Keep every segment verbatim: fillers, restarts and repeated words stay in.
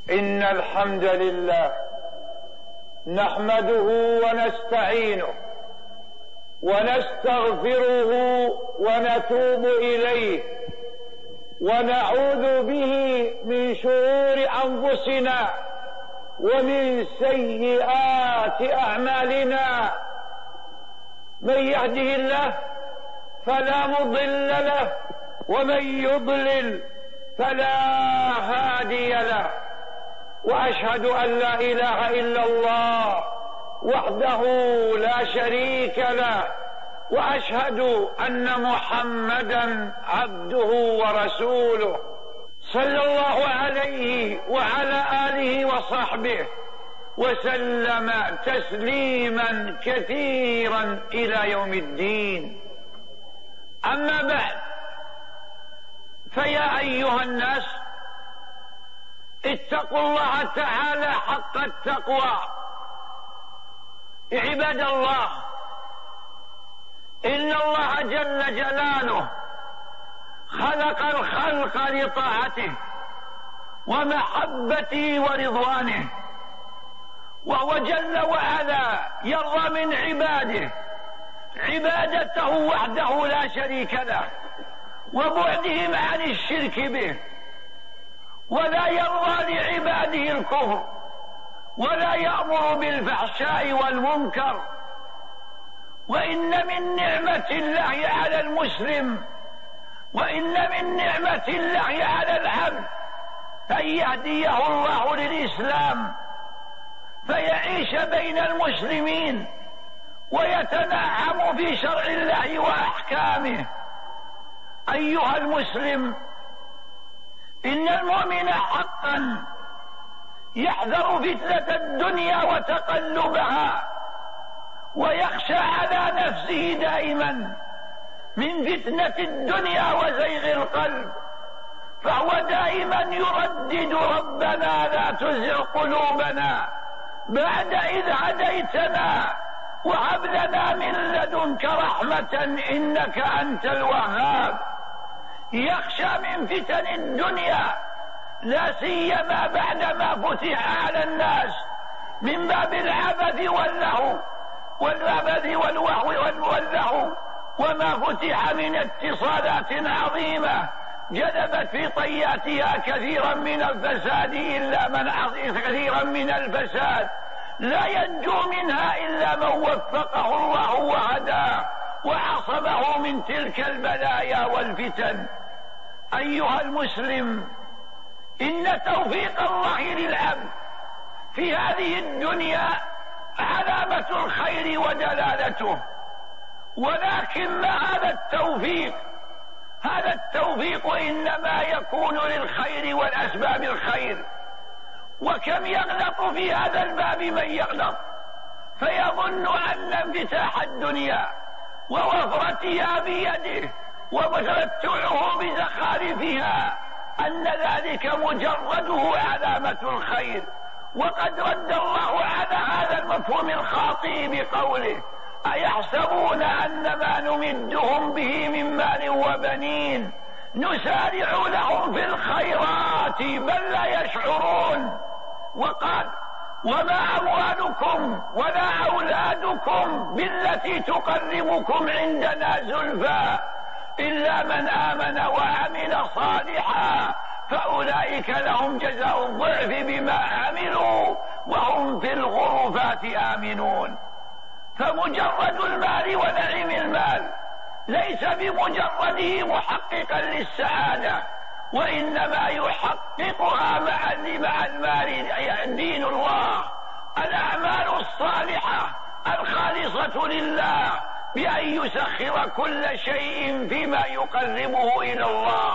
إن الحمد لله نحمده ونستعينه ونستغفره ونتوب إليه ونعوذ به من شرور أنفسنا ومن سيئات أعمالنا. من يهده الله فلا مضل له ومن يضلل فلا هادي له، وأشهد أن لا إله إلا الله وحده لا شريك له، وأشهد أن محمدا عبده ورسوله صلى الله عليه وعلى آله وصحبه وسلم تسليما كثيرا إلى يوم الدين. أما بعد، فيا أيها الناس، اتقوا الله تعالى حق التقوى. عباد الله، إن الله جل جلاله خلق الخلق لطاعته ومحبته ورضوانه، وهو جل وعلا يرضى من عباده عبادته وحده لا شريك له وبعدهم عن الشرك به، ولا يرضى لعباده الكفر، ولا يأمر بالفحشاء والمنكر. وإن من نعمة الله على المسلم وإن من نعمة الله على العبد أن يهديه الله للإسلام فيعيش بين المسلمين ويتنعم في شرع الله وأحكامه. أيها المسلم، إن المؤمن حقا يحذر فتنة الدنيا وتقلبها، ويخشى على نفسه دائما من فتنة الدنيا وزيغ القلب، فهو دائما يردد: ربنا لا تزغ قلوبنا بعد إذ هديتنا وهب لنا من لدنك رحمة إنك أنت الوهاب. يخشى من فتن الدنيا، لا سيما بعدما فتح على الناس من باب العبث واللهو والعبث والوهو واللهو، وما فتح من اتصالات عظيمة جلبت في طياتها كثيرا من الفساد إلا من كثيرا من الفساد لا ينجو منها إلا من وفقه الله وهداه وعصمه من تلك البلايا والفتن. أيها المسلم، إن توفيق الله للعبد في هذه الدنيا علامة الخير ودلالته، ولكن ما هذا التوفيق هذا التوفيق إنما يكون للخير والأسباب الخير. وكم يغلط في هذا الباب من يغلط فيظن أن انفتاح الدنيا ووفرتها بيده وتمتعه بزخارفها أن ذلك مجرده علامة الخير. وقد رد الله على هذا المفهوم الخاطئ بقوله: أيحسبون أن ما نمدهم به من مال وبنين نسارع لهم في الخيرات بل لا يشعرون. وقال: وما أموالكم ولا أولادكم بالتي تقربكم عندنا زلفى إلا من آمن وعمل صالحا فأولئك لهم جزاء الضعف بما عملوا وهم في الغرفات آمنون. فمجرد المال ونعم المال ليس بمجرده محققا للسعادة، وإنما يحققها مع المال دين الله، الأعمال الصالحة الخالصة لله، بأن يسخر كل شيء فيما يقربه إلى الله.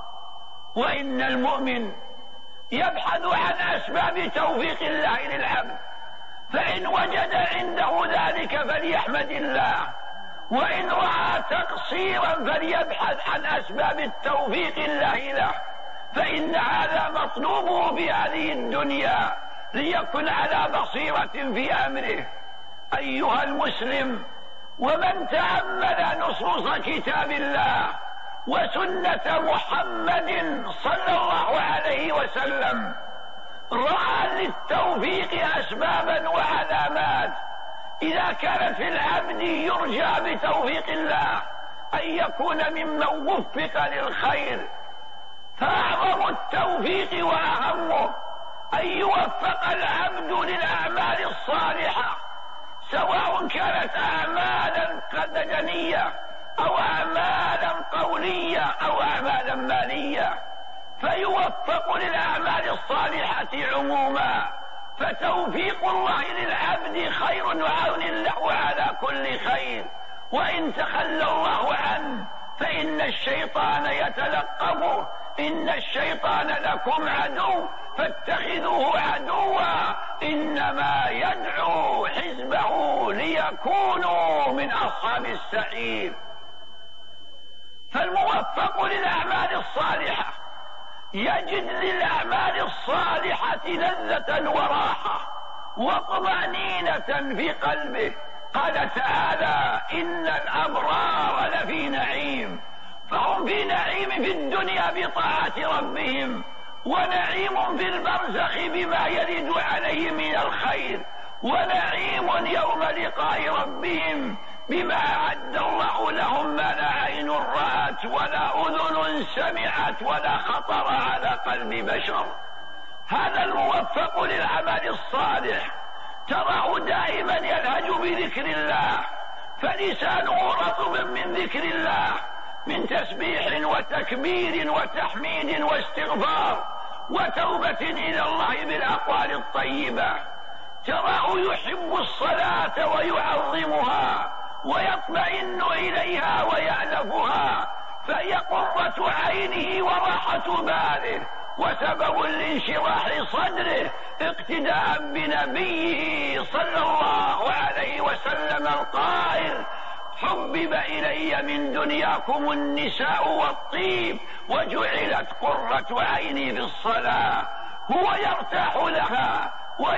وإن المؤمن يبحث عن أسباب توفيق الله للعبد، فإن وجد عنده ذلك فليحمد الله، وإن رأى تقصيرا فليبحث عن أسباب التوفيق الله له، فإن هذا مطلوبه في هذه الدنيا ليكن على بصيرة في أمره. أيها المسلم، ومن تأمل نصوص كتاب الله وسنة محمد صلى الله عليه وسلم رأى للتوفيق أسبابا وعلامات. إذا كان في العبد يرجى بتوفيق الله أن يكون ممن وفق للخير، فأعظم التوفيق وأهمه أن يوفق العبد للأعمال الصالحة، سواء كانت أعمالا بدنية أو أعمالا قولية أو أعمالا مالية، فيوفق للأعمال الصالحة عموما. فتوفيق الله للعبد خير وعون له على كل خير، وإن تخلى الله عنه فإن الشيطان يتلقفه. إن الشيطان لكم عدو فاتخذوه عدوا إنما يدعو حزبه ليكونوا من أصحاب السعير. فالموفق للأعمال الصالحة يجد للأعمال الصالحة لذة وراحة وطمأنينة في قلبه. قال تعالى: إن الأبرار لفي نعيم. فهم في نعيم في الدنيا بطاعة ربهم، ونعيم في البرزخ بما يرد عليه من الخير، ونعيم يوم لقاء ربهم بما أعد الله لهم ما لا عين رأت ولا أذن سمعت ولا خطر على قلب بشر. هذا الموفق للعمل الصالح تراه دائما يلهج بذكر الله، فلسانه رطب من ذكر الله، من تسبيح وتكبير وتحميد واستغفار وتوبة إلى الله بالأقوال الطيبة. تراه يحب الصلاة ويعظمها ويطمئن إليها ويألفها، فهي قرة عينه وراحة باله وسبب لانشراح صدره، اقتداء بنبيه صلى الله عليه وسلم القائل: حبب إلي من دنياكم النساء والطيب وجعلت قرة عيني في الصلاة. هو يرتاح لها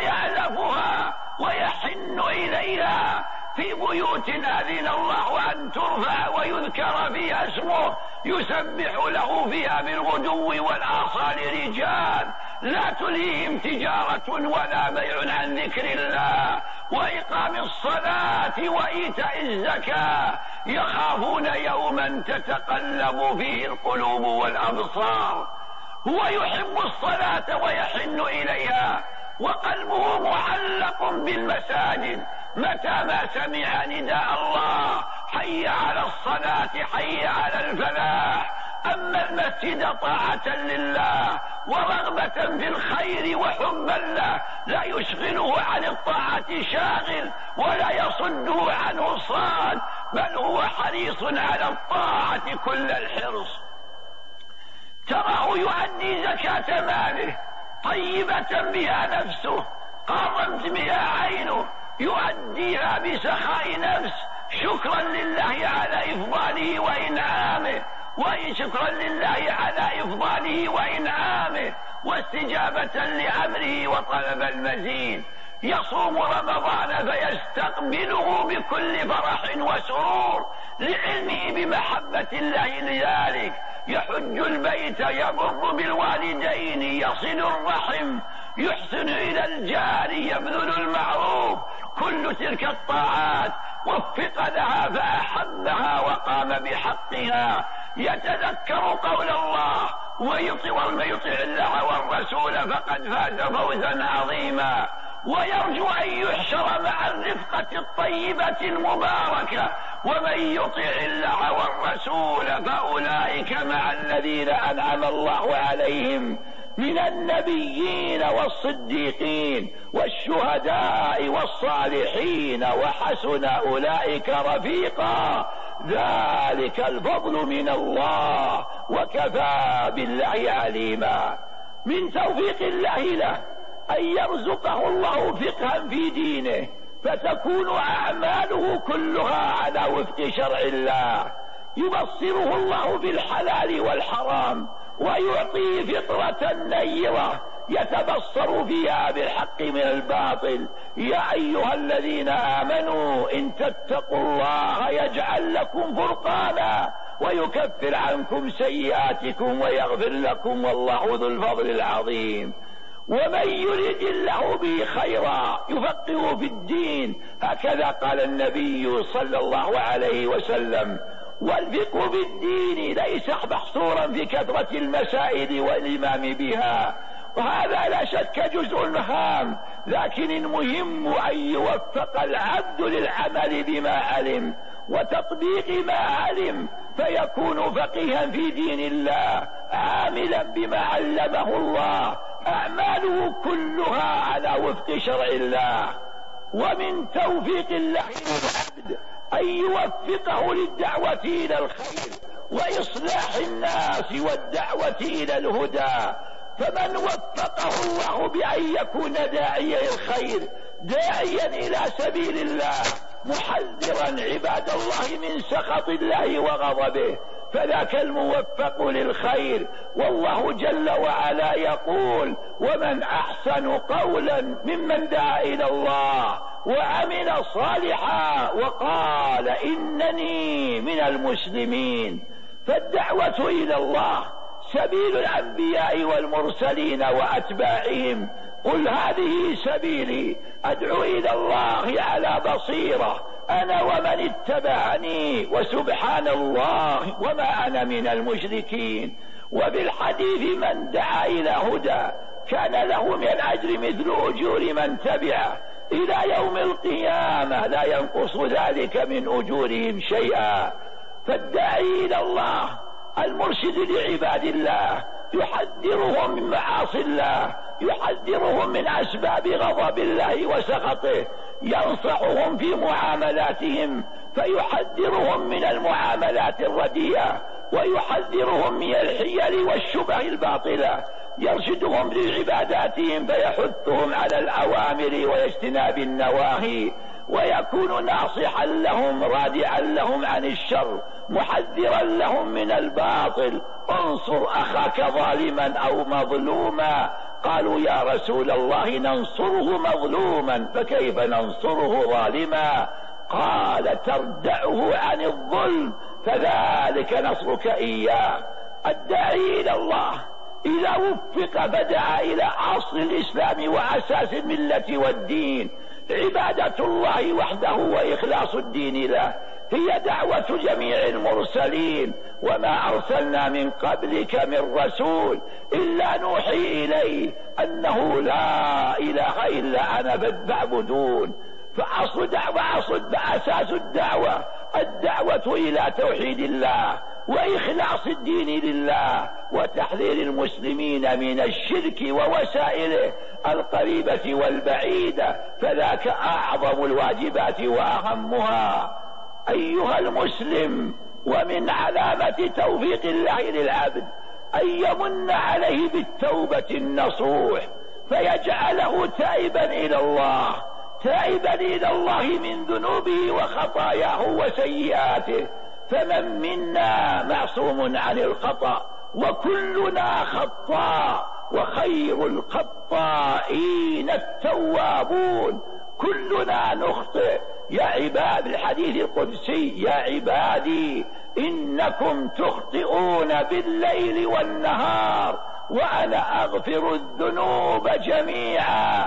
ويألفها ويحن إليها في بيوت أذن الله أن ترفع ويذكر فيها اسمه، يسبح له فيها بالغدو والآصال رجال لا تلهيهم تجارة ولا بيع عن ذكر الله وإقام الصلاة وإيتاء الزكاة، يخافون يوما تتقلب فيه القلوب والأبصار. هو يحب الصلاة ويحن إليها وقلبه معلق بالمساجد، متى ما سمع نداء الله: حي على الصلاة حي على الفلاح. أما المسجد طاعة لله ورغبة في الخير وحبا له لا يشغله عن الطاعة شاغل ولا يصده عنه صاد، بل هو حريص على الطاعة كل الحرص. تراه يؤدي زكاة ماله طيبة بها نفسه قارنت بها عينه، يؤديها بسخاء نفس شكرا لله على إفضاله وإنعامه، وشكرا لله على إفضاله وإنعامه واستجابة لأمره وطلب المزيد. يصوم رمضان فيستقبله بكل فرح وسرور لعلمه بمحبة الله لذلك. يحج البيت يبر بالوالدين يصل الرحم يحسن إلى الجار يبذل المعروف. كل تلك الطاعات وفق لها فأحبها وقام بحقها. يتذكر قول الله: ومن يطع الله والرسول فقد فاز فوزا عظيما. ويرجو أن يحشر مع الرفقة الطيبة المباركة. ومن يطع الله والرسول فأولئك مع الذين أنعم الله عليهم من النبيين والصديقين والشهداء والصالحين وحسن أولئك رفيقا. ذلك الفضل من الله وكفى بالله عليما. من توفيق الله له أن يرزقه الله فقها في دينه، فتكون أعماله كلها على وفق شرع الله. يبصره الله بالحلال والحرام ويعطيه فطرة نيرة يتبصر فيها بالحق من الباطل. يا أيها الذين آمنوا إن تتقوا الله يجعل لكم فرقانا ويكفر عنكم سيئاتكم ويغفر لكم والله ذو الفضل العظيم. ومن يرد الله به خيرا يفقهه في الدين، هكذا قال النبي صلى الله عليه وسلم. والفقه في الدين ليس محصورا في كثرة المسائل والإمام بها، وهذا لا شك جزء هام، لكن المهم أن يوفق العبد للعمل بما علم وتطبيق ما علم، فيكون فقيها في دين الله عاملا بما علمه الله، أعماله كلها على وفق شرع الله. ومن توفيق الله للعبد أن يوفقه للدعوة إلى الخير وإصلاح الناس والدعوة إلى الهدى. فمن وفقه الله بأن يكون داعيا الخير، داعيا إلى سبيل الله، محذرا عباد الله من سخط الله وغضبه، فذاك الموفق للخير. والله جل وعلا يقول: ومن أحسن قولا ممن دعا إلى الله وعمل صالحا وقال إنني من المسلمين. فالدعوة إلى الله سبيل الأنبياء والمرسلين وأتباعهم. قل هذه سبيلي أدعو إلى الله على بصيرة أنا ومن اتبعني وسبحان الله وما أنا من المشركين. وبالحديث: من دعا إلى هدى كان له من الأجر مثل أجور من تبعه إلى يوم القيامة، لا ينقص ذلك من أجورهم شيئا. فالداعي إلى الله المرشد لعباد الله يحذرهم من معاصي الله، يحذرهم من أسباب غضب الله وسخطه، ينصحهم في معاملاتهم فيحذرهم من المعاملات الرديئة، ويحذرهم من الحيل والشبه الباطلة، يرشدهم لعباداتهم فيحثهم على الأوامر واجتناب النواهي، ويكون ناصحا لهم رادعا لهم عن الشر، محذرا لهم من الباطل. انصر أخاك ظالما أو مظلوما. قالوا: يا رسول الله ننصره مظلوما فكيف ننصره ظالما؟ قال: تردعه عن الظلم فذلك نصرك إياه. الداعي إلى الله إذا وفق بدعا إلى أصل الإسلام وأساس الملة والدين، عبادة الله وحده وإخلاص الدين له، هي دعوة جميع المرسلين. وما أرسلنا من قبلك من رسول إلا نوحي إليه أنه لا إله إلا أنا فاعبدون. فأصل دعوة أصل أساس الدعوة الدعوة إلى توحيد الله وإخلاص الدين لله وتحذير المسلمين من الشرك ووسائله القريبة والبعيدة، فذاك أعظم الواجبات وأهمها. أيها المسلم، ومن علامة توفيق الله للعبد أن يمن عليه بالتوبة النصوح فيجعله تائبا إلى الله، تائبا إلى الله من ذنوبه وخطاياه وسيئاته. فمن منا معصوم عن الخطأ وكلنا خطاء، وخير الخطائين التوابون. كلنا نخطئ يا عباد، الحديث القدسي: يا عبادي إنكم تخطئون بالليل والنهار وأنا أغفر الذنوب جميعا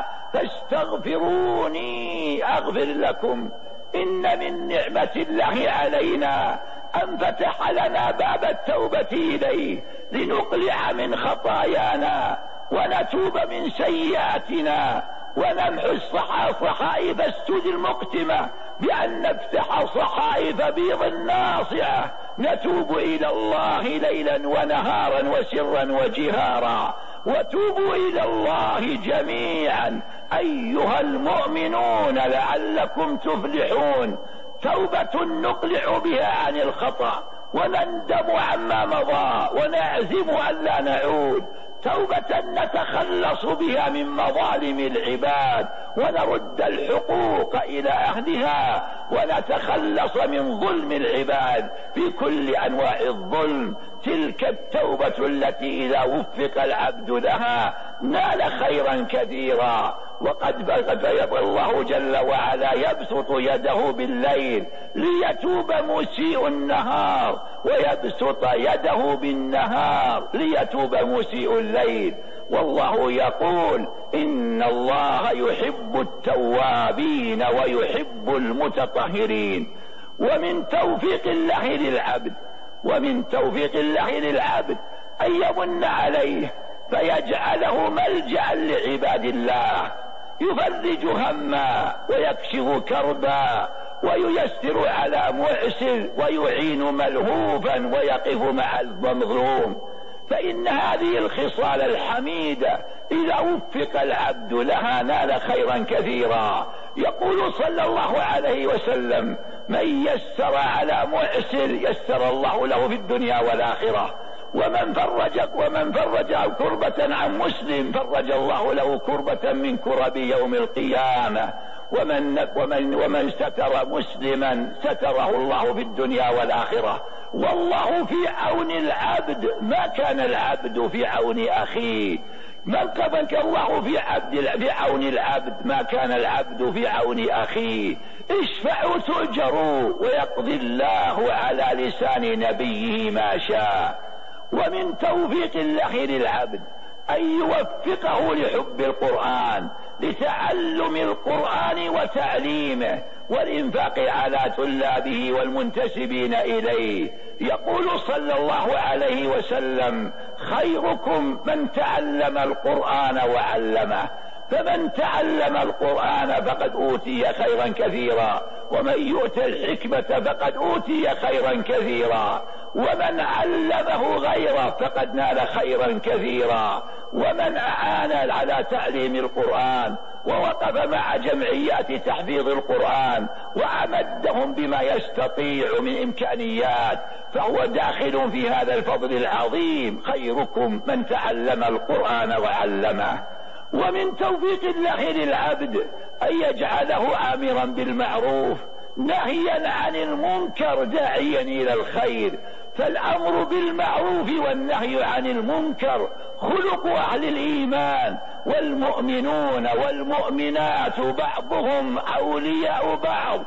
فاستغفروني أغفر لكم. إن من نعمة الله علينا أن فتح لنا باب التوبة إليه لنقلع من خطايانا ونتوب من سيئاتنا ونمحو الصحائف السود المقتمة بأن نفتح صحائف بيض ناصعة نتوب إلى الله ليلا ونهارا وسرا وجهارا. وتوبوا إلى الله جميعا أيها المؤمنون لعلكم تفلحون. توبة نقلع بها عن الخطأ ونندم عما مضى ونعزم ألا نعود. توبة نتخلص بها من مظالم العباد ونرد الحقوق إلى أهلها ونتخلص من ظلم العباد في كل أنواع الظلم. تلك التوبة التي إذا وفق العبد لها نال خيرا كثيرا. وقد بيض الله جل وعلا يبسط يده بالليل ليتوب مسيء النهار، ويبسط يده بالنهار ليتوب مسيء الليل. والله يقول إن الله يحب التوابين ويحب المتطهرين. ومن توفيق الله للعبد ومن توفيق الله للعبد أن يمن عليه فيجعله ملجأ لعباد الله، يفرج هما ويكشف كربا وييسر على معسر ويعين ملهوفا ويقف مع المظلوم. فإن هذه الخصال الحميدة إذا وفق العبد لها نال خيرا كثيرا. يقول صلى الله عليه وسلم: من يسر على معسر يسر الله له في الدنيا والآخرة، ومن فرج ومن فرج كربة عن مسلم فرج الله له كربة من كرب يوم القيامة، ومن, ومن, ومن ستر مسلما ستره الله في الدنيا والآخرة. والله في عون العبد ما كان العبد في عون أخيه، من كفك الله في, عبد في عون العبد ما كان العبد في عون أخيه. اشفعوا تؤجروا ويقضي الله على لسان نبيه ما شاء. ومن توفيق الله للعبد أن يوفقه لحب القرآن، لتعلم القرآن وتعليمه والإنفاق على طلابه والمنتسبين إليه. يقول صلى الله عليه وسلم: خيركم من تعلم القرآن وعلمه. فمن تعلم القرآن فقد أوتي خيرا كثيرا، ومن يؤت الحكمة فقد أوتي خيرا كثيرا، ومن علمه غيره فقد نال خيرا كثيرا. ومن أعان على تعليم القرآن ووقف مع جمعيات تحفيظ القرآن وأمدهم بما يستطيع من إمكانيات فهو داخل في هذا الفضل العظيم. خيركم من تعلم القرآن وعلمه. ومن توفيق الله للعبد أن يجعله آمرا بالمعروف نهيا عن المنكر داعيا إلى الخير. فالأمر بالمعروف والنهي عن المنكر خلق أهل الإيمان، والمؤمنون والمؤمنات بعضهم أولياء بعض،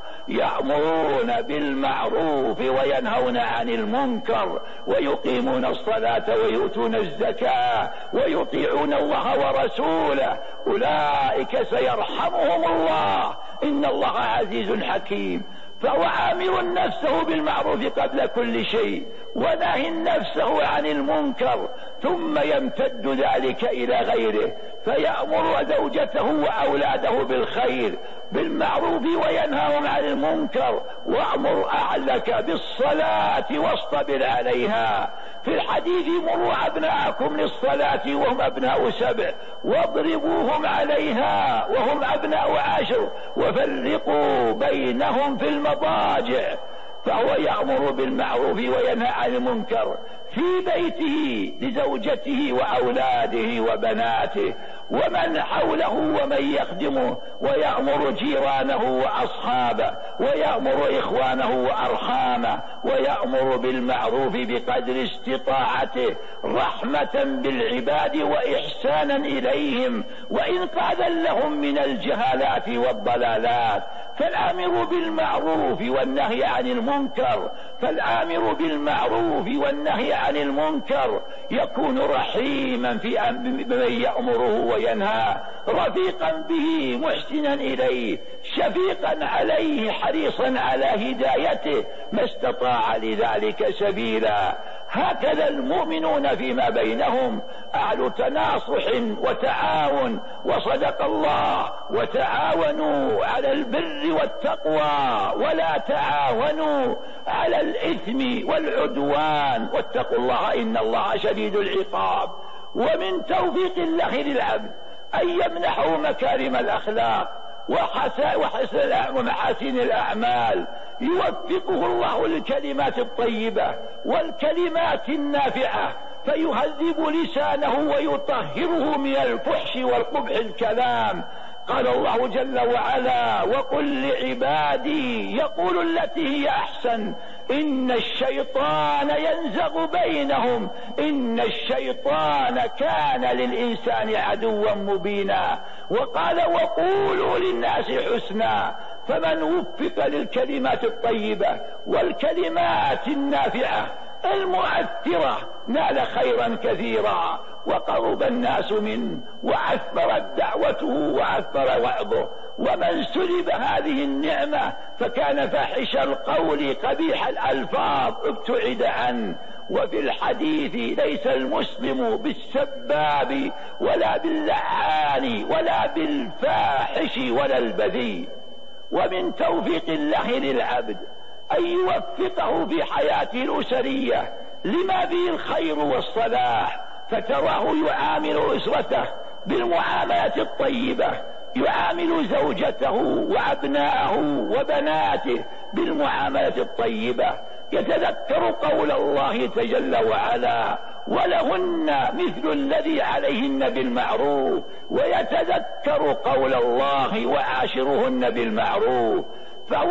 يأمرون بالمعروف وينهون عن المنكر، ويقيمون الصلاة ويؤتون الزكاة ويطيعون الله ورسوله. أولئك سيرحمهم الله، إن الله عزيز حكيم. فهو آمر نفسه بالمعروف قبل كل شيء، ونهي نفسه عن المنكر، ثم يمتد ذلك إلى غيره، فيأمر زوجته وأولاده بالخير بالمعروف وينهاهم عن المنكر. وأمر أهلك بالصلاة واصطبر عليها. في الحديث: مروا أبناءكم للصلاة وهم أبناء سبع، واضربوهم عليها وهم أبناء عشر، وفرقوا بينهم في المضاجع. فهو يأمر بالمعروف وينهى عن المنكر في بيته لزوجته وأولاده وبناته ومن حوله ومن يخدمه، ويأمر جيرانه وأصحابه، ويأمر إخوانه وأرحامه، ويأمر بالمعروف بقدر استطاعته رحمة بالعباد وإحسانا إليهم وإنقاذا لهم من الجهالات والضلالات. فالآمر بالمعروف والنهي عن المنكر فالآمر بالمعروف والنهي عن المنكر يكون رحيما في من يأمره وينهى، رفيقا به محسنا إليه، شفيقا عليه حريصا على هدايته ما استطاع لذلك سبيلا. هكذا المؤمنون فيما بينهم أهل تناصح وتعاون. وصدق الله: وتعاونوا على البر والتقوى ولا تعاونوا على الإثم والعدوان واتقوا الله إن الله شديد العقاب. ومن توفيق الله للعبد أن يمنحه مكارم الأخلاق ومحاسن الأعمال، يوفقه الله للكلمات الطيبة والكلمات النافعة، فيهذب لسانه ويطهره من الفحش والقبح الكلام. قال الله جل وعلا: وقل لعبادي يقول التي هي أحسن إن الشيطان ينزغ بينهم إن الشيطان كان للإنسان عدوا مبينا. وقال: وقولوا للناس حسنا. فمن وفق للكلمات الطيبة والكلمات النافعة المؤثرة نال خيرا كثيرا. وقرب الناس منه وعثرت دعوته وعثر وعظه. ومن سلب هذه النعمة فكان فاحش القول قبيح الألفاظ ابتعد عنه. وفي الحديث ليس المسلم بالسباب ولا باللعان ولا بالفاحش ولا البذيء. ومن توفيق الله للعبد أن يوفقه في حياته الأسرية لما فيه الخير والصلاح، فتراه يعامل أسرته بالمعاملة الطيبة، يعامل زوجته وأبناءه وبناته بالمعاملة الطيبة، يتذكر قول الله تجل وعلا ولهن مثل الذي عليهن بالمعروف، ويتذكر قول الله وعاشرهن بالمعروف. فهو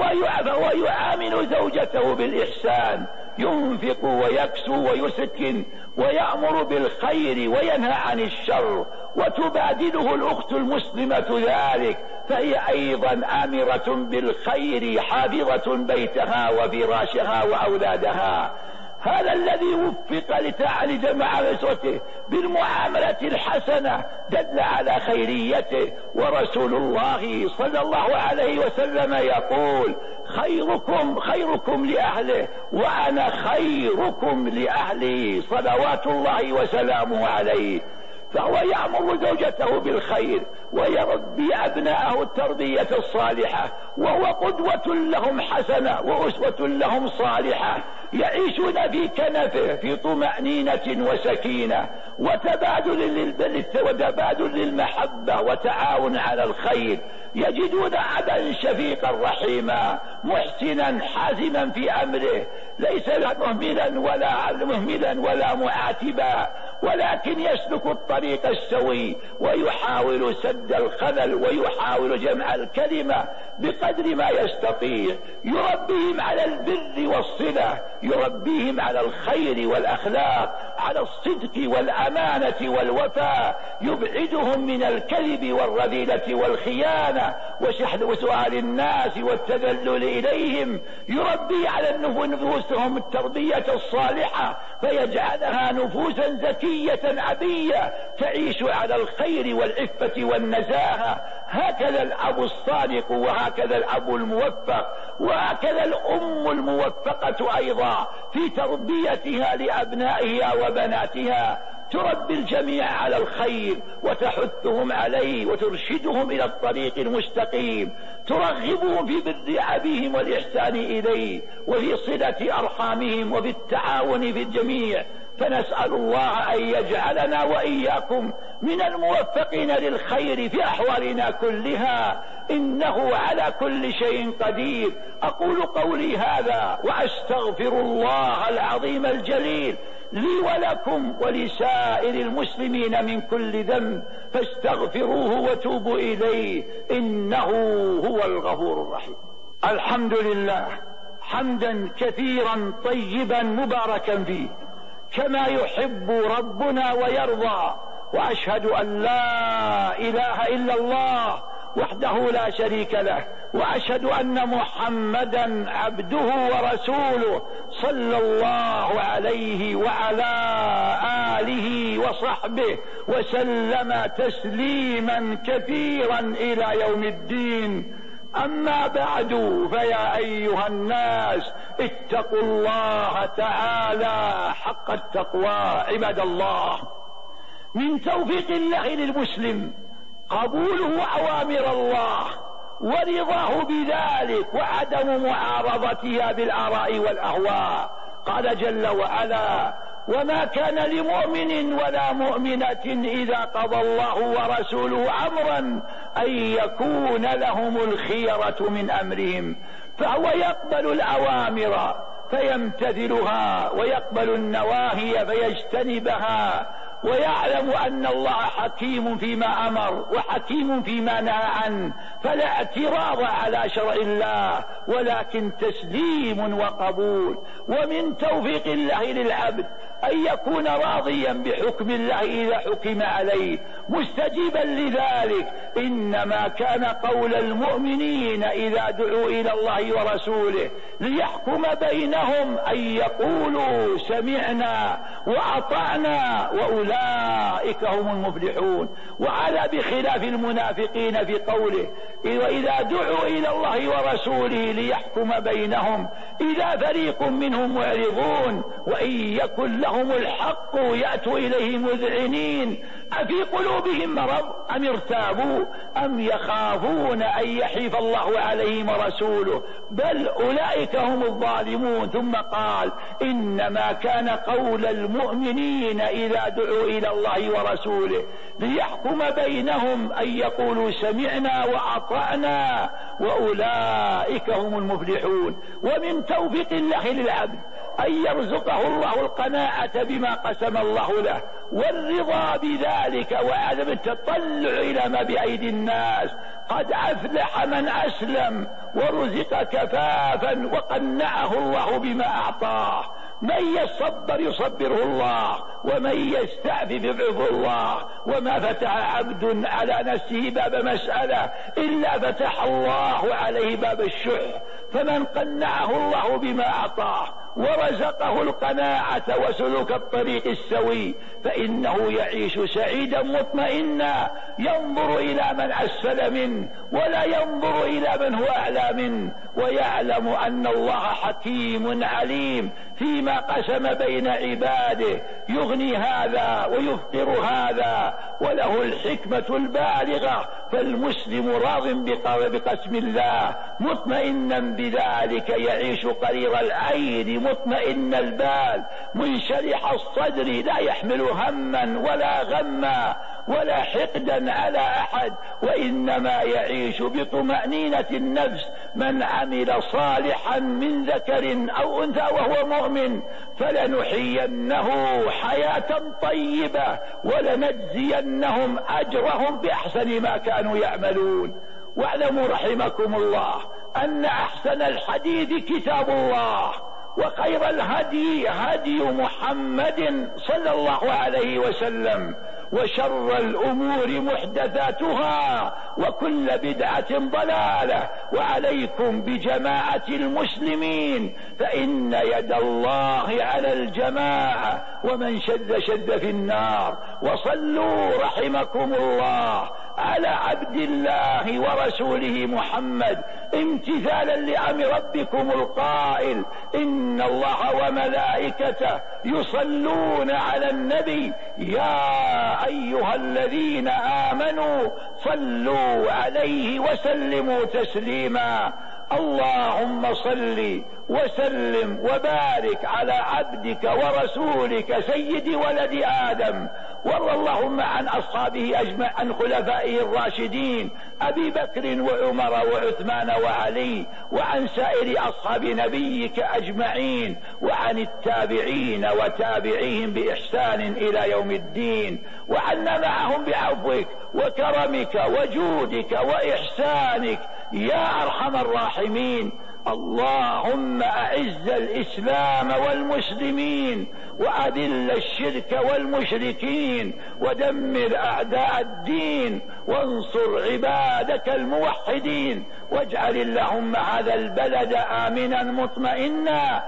يعامل زوجته بالإحسان، ينفق ويكسو ويسكن ويأمر بالخير وينهى عن الشر، وتبادله الأخت المسلمة ذلك، فهي أيضا آمرة بالخير حافظة بيتها وفراشها وأولادها. هذا الذي وفق لتعالج مع أسرته بالمعاملة الحسنة دل على خيريته. ورسول الله صلى الله عليه وسلم يقول خيركم خيركم لأهله وأنا خيركم لأهلي صلوات الله وسلامه عليه. فهو يأمر زوجته بالخير ويربي أبناءه التربية الصالحة، وهو قدوة لهم حسنة وأسوة لهم صالحة، يعيشون في كنفه في طمأنينة وسكينة وتبادل وتبادل للمحبة وتعاون على الخير، يجدون أبا شفيقا رحيما محسنا حازما في أمره، ليس مهملا ولا مهملا ولا معاتبا، ولكن يسلك الطريق السوي ويحاول سد الخلل ويحاول جمع الكلمة بقدر ما يستطيع، يربيهم على البر والصلة، يربيهم على الخير والأخلاق، على الصدق والأمانة والوفاء، يبعدهم من الكذب والرذيلة والخيانة وشحذ وسؤال الناس والتذلل إليهم، يربي على نفوسهم التربية الصالحة فيجعلها نفوسا زكية عبية تعيش على الخير والعفة والنزاهة. هكذا الأب الصادق وهكذا الأب الموفق وهكذا الأم الموفقة أيضا في تربيتها لأبنائها وبناتها، تربي الجميع على الخير وتحثهم عليه وترشدهم إلى الطريق المستقيم، ترغبهم في بر أبيهم والإحسان إليه وفي صلة أرحامهم وفي التعاون في الجميع. فنسأل الله أن يجعلنا وإياكم من الموفقين للخير في أحوالنا كلها، إنه على كل شيء قدير. أقول قولي هذا وأستغفر الله العظيم الجليل لي ولكم ولسائر المسلمين من كل ذنب، فاستغفروه وتوبوا إليه إنه هو الغفور الرحيم. الحمد لله حمدا كثيرا طيبا مباركا فيه كما يحب ربنا ويرضى، وأشهد أن لا إله إلا الله وحده لا شريك له، وأشهد أن محمدا عبده ورسوله صلى الله عليه وعلى آله وصحبه وسلم تسليما كثيرا إلى يوم الدين. أما بعد، فيا أيها الناس اتقوا الله تعالى حق التقوى. عباد الله، من توفيق الله للمسلم قبوله أوامر الله ورضاه بذلك وعدم معارضتها بالآراء والأهواء. قال جل وعلا: وما كان لمؤمن ولا مؤمنة إذا قضى الله ورسوله أمرا أن يكون لهم الخيرة من أمرهم. فهو يقبل الأوامر فيمتثلها ويقبل النواهي فيجتنبها، ويعلم أن الله حكيم فيما أمر حكيم فيما نهى عنه، فلا اعتراض على شرع الله ولكن تسليم وقبول. ومن توفيق الله للعبد أن يكون راضيا بحكم الله إذا حكم عليه مستجيبا لذلك. إنما كان قول المؤمنين إذا دعوا إلى الله ورسوله ليحكم بينهم أن يقولوا سمعنا وأطعنا وأولئك هم المفلحون. وعلى بخلاف المنافقين في قوله وإذا دعوا إلى الله ورسوله ليحكم بينهم إذا فريق منهم معرضون وإن يكن لهم الحق يأتوا إليه مذعنين أفي قلوبهم مرض أم ارتابوا أم يخافون أن يحيف الله عليهم ورسوله بل أولئك هم الظالمون. ثم قال إنما كان قول المؤمنين إذا دعوا إلى الله ورسوله ليحكم بينهم أن يقولوا سمعنا وأطعنا وأولئك هم المفلحون. ومن توفيق الله للعبد أن يرزقه الله القناعة بما قسم الله له والرضا بذلك وعدم التطلع إلى ما بأيدي الناس. قد أفلح من أسلم ورزق كفافا وقنعه الله بما أعطاه. من يصبر يصبره الله ومن يستعفف يعفه الله. وما فتح عبد على نفسه باب مسألة إلا فتح الله عليه باب الشح. فمن قنعه الله بما أعطاه ورزقه القناعة وسلوك الطريق السوي فإنه يعيش سعيدا مطمئنا ينظر إلى من أسفل منه ولا ينظر إلى من هو أعلى منه ويعلم أن الله حكيم عليم فيما قسم بين عباده يغني هذا ويفقر هذا وله الحكمة البالغة. فالمسلم راض بقسم الله مطمئنا بذلك يعيش قرير العين مطمئن البال منشرح الصدر لا يحمل هما ولا غما ولا حقدا على أحد وإنما يعيش بطمأنينة النفس. من عمل صالحا من ذكر أو أنثى وهو مؤمن فلنحيينه حياة طيبة ولنجزينهم أجرهم بأحسن ما كانوا يعملون. واعلموا رحمكم الله أن أحسن الحديث كتاب الله وخير الهدي هدي محمد صلى الله عليه وسلم وشر الأمور محدثاتها وكل بدعة ضلالة. وعليكم بجماعة المسلمين فإن يد الله على الجماعة ومن شد شد في النار. وصلوا رحمكم الله على عبد الله ورسوله محمد امتثالا لأمر ربكم القائل إن الله وملائكته يصلون على النبي يا أيها الذين آمنوا صلوا عليه وسلموا تسليما. اللهم صل وسلم وبارك على عبدك ورسولك سيد ولد آدم. وارض اللهم عن أصحابه أجمع عن خلفائه الراشدين أبي بكر وعمر وعثمان وعلي وعن سائر أصحاب نبيك أجمعين وعن التابعين وتابعيهم بإحسان إلى يوم الدين وعنا معهم بعفوك وكرمك وجودك وإحسانك يا أرحم الراحمين. اللهم أعز الإسلام والمسلمين وأذل الشرك والمشركين ودمر أعداء الدين وانصر عبادك الموحدين واجعل اللهم هذا البلد آمنا مطمئنا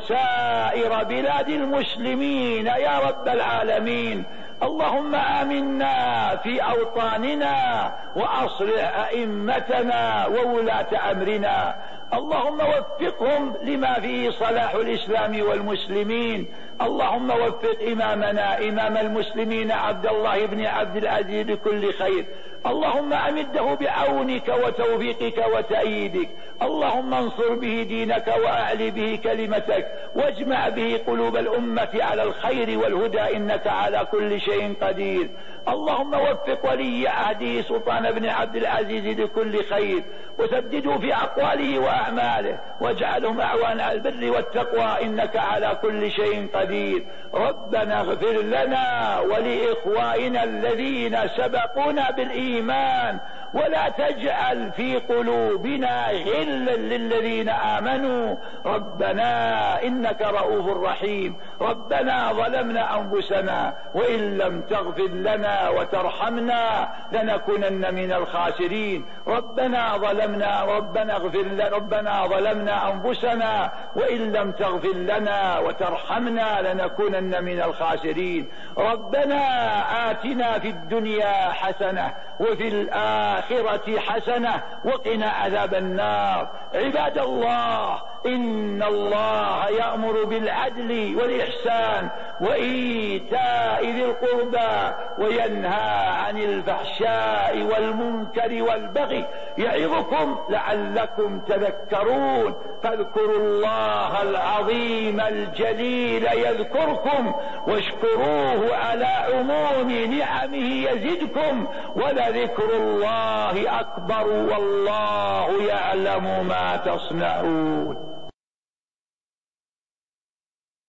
وسائر بلاد المسلمين يا رب العالمين. اللهم آمنا في أوطاننا وأصلح أئمتنا وولاة أمرنا. اللهم وفقهم لما فيه صلاح الإسلام والمسلمين. اللهم وفق إمامنا إمام المسلمين عبد الله بن عبد العزيز بكل خير. اللهم أمده بعونك وتوفيقك وتأييدك. اللهم انصر به دينك وأعل به كلمتك واجمع به قلوب الأمة على الخير والهدى إنك على كل شيء قدير. اللهم وفق ولي عهده سلطان بن عبد العزيز لكل خير وسدده في أقواله وأعماله واجعلهم أعوان على البر والتقوى إنك على كل شيء قدير. ربنا اغفر لنا ولإخوائنا الذين سبقونا بالإيمان الإيمان، ولا تجعل في قلوبنا غلا للذين آمنوا ربنا إنك رؤوف رحيم. ربنا ظلمنا أنفسنا وإن لم تغفر لنا وترحمنا لنكونن من الخاسرين. ربنا ظلمنا ربنا اغفر لنا ربنا ظلمنا أنفسنا وإن لم تغفر لنا وترحمنا لنكونن من الخاسرين. ربنا آتنا في الدنيا حسنة وفي الآخرة حسنة وقنا عذاب النار. عباد الله، إن الله يأمر بالعدل والإحسان وإيتاء ذي القربى وينهى عن الفحشاء والمنكر والبغي يعظكم لعلكم تذكرون. فاذكروا الله العظيم الجليل يذكركم واشكروه على عموم نعمه يزدكم ولذكر الله أكبر والله يعلم ما تصنعون.